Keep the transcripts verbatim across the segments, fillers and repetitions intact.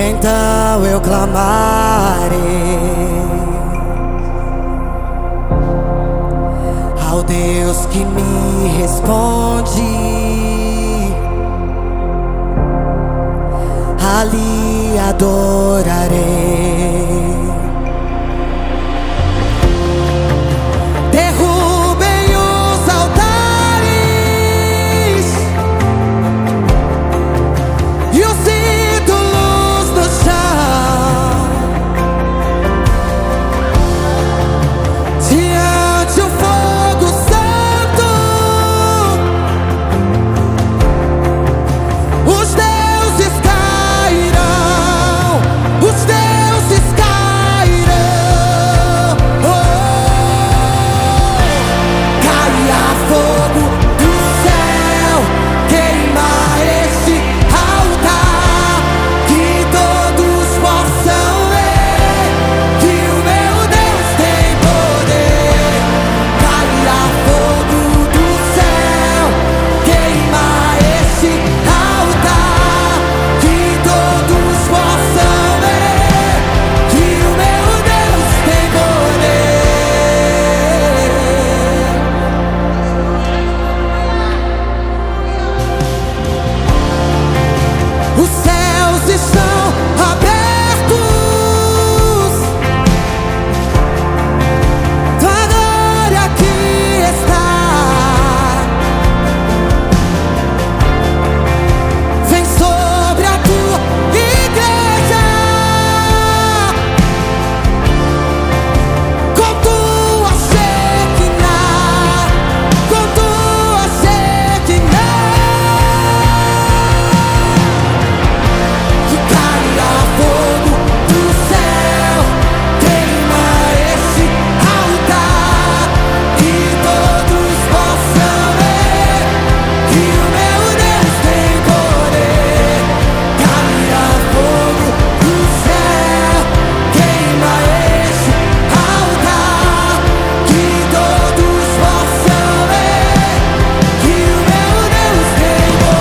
Então eu clamarei ao Deus que me responde. Ali adorarei. Derrubem os altares e os ídolos no chão, diante o fogo santo. Os deuses cairão, os deuses cairão. Oh, caia fogo do céu, queima este altar, que todos possam ver que o meu Deus tem poder. Caia fogo do céu, queima este altar, que todos possam ver que o meu Deus tem poder. Os céus estão abertos, tua glória aqui está. Vem sobre a tua igreja, com tua Shekinah, com tua Shekinah. Que caia fogo do céu, queima este altar, que todos possam ver que o meu Deus tem poder. Caia fogo do céu, queima este altar, que todos possam ver que o meu Deus tem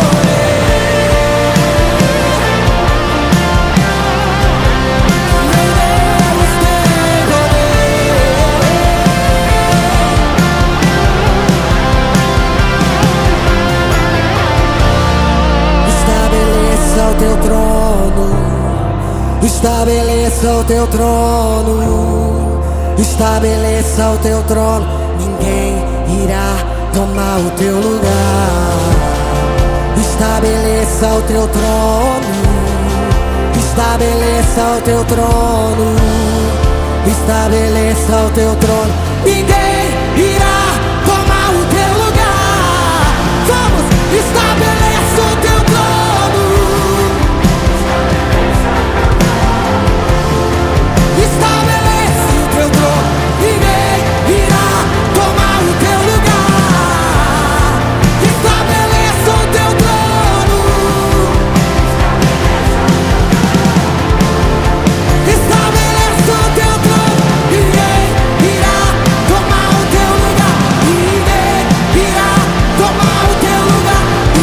Estabeleça o teu trono, estabeleça o teu trono, estabeleça o teu trono. Ninguém irá tomar o teu lugar. Estabeleça o teu trono, estabeleça o teu trono, estabeleça o teu trono. Ninguém irá tomar o teu lugar. Vamos, estabeleça o teu trono, estabeleça o teu trono. Ninguém irá tomar o teu lugar. Estabeleça o teu trono, estabeleça o teu trono. Ninguém irá tomar o teu lugar. Ninguém irá tomar o teu lugar.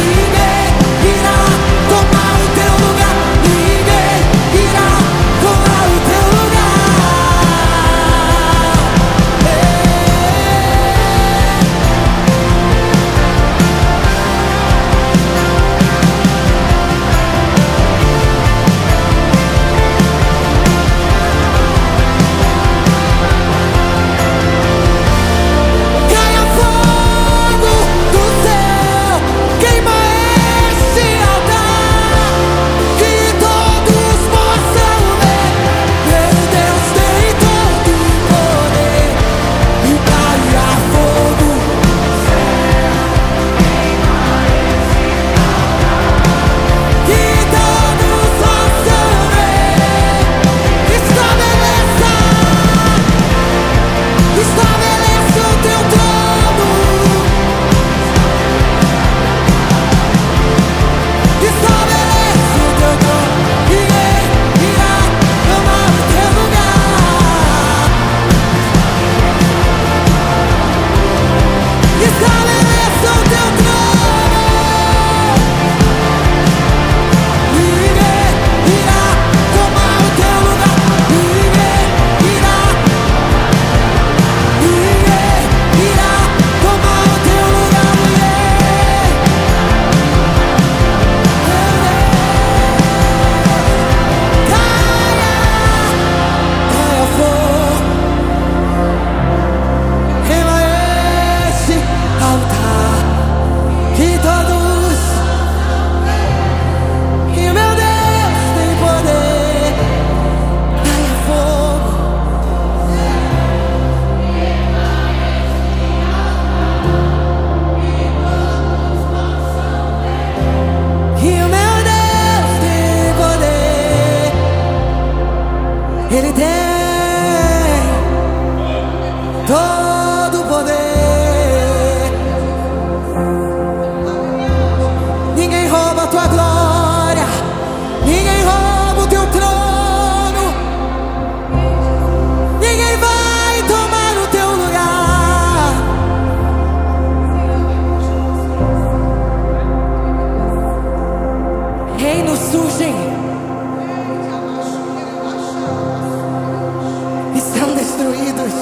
tem todo o poder. Ninguém rouba a tua glória, ninguém rouba o teu trono, ninguém vai tomar o teu lugar. Reinos surgem e são destruídos,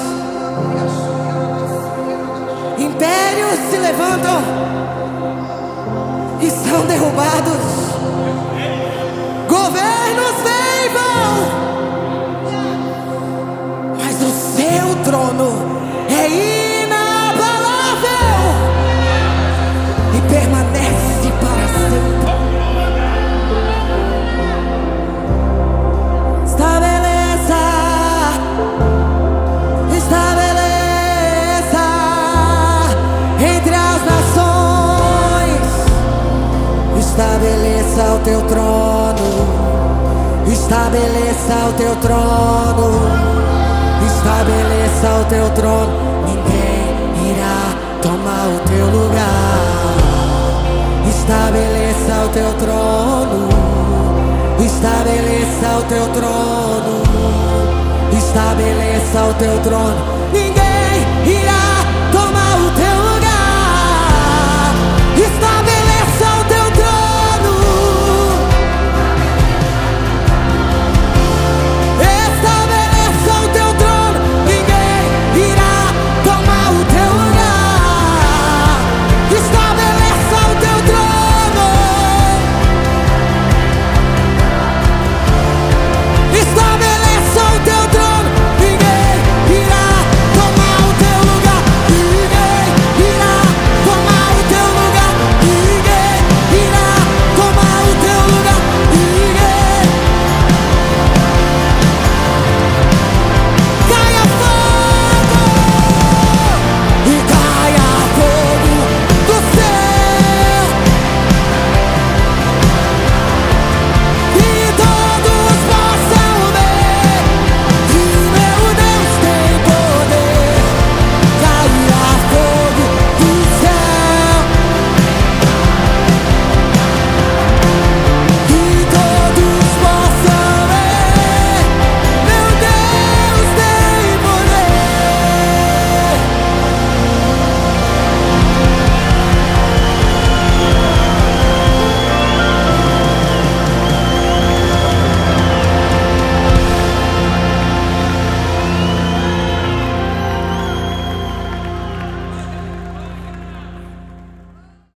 impérios se levantam e são derrubados, governos vêm e vão, mas o seu trono é inabalável e permanece para sempre. Estabeleça, estabeleça entre as nações, estabeleça o teu trono, estabeleça o teu trono, estabeleça o teu trono. Ninguém irá tomar o teu lugar. Estabeleça o teu trono, estabeleça o teu trono, estabeleça o teu trono. Ninguém